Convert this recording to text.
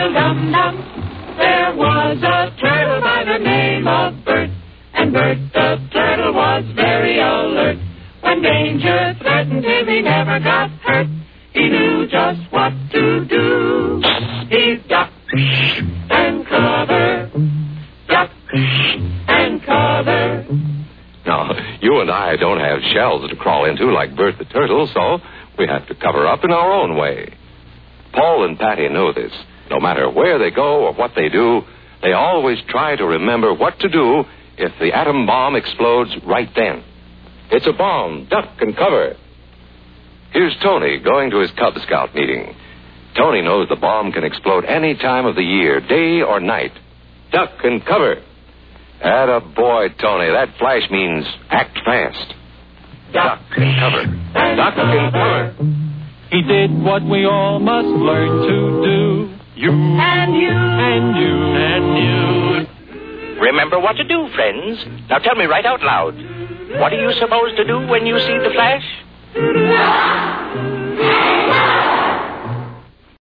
Fiddle-dum-dum. There was a turtle by the name of Bert, and Bert the turtle was very alert. When danger threatened him, he never got hurt. He knew just what to do. He'd duck and cover, duck and cover. Now, you and I don't have shells to crawl into like Bert the turtle, so we have to cover up in our own way. Paul and Patty know this. No matter where they go or what they do, they always try to remember what to do if the atom bomb explodes right then. It's a bomb. Duck and cover. Here's Tony going to his Cub Scout meeting. Tony knows the bomb can explode any time of the year, day or night. Duck and cover. Attaboy, Tony. That flash means act fast. Duck and cover. Duck and cover. He did what we all must learn to do. You and you and you and you. Remember what to do, friends. Now tell me right out loud. What are you supposed to do when you see the flash?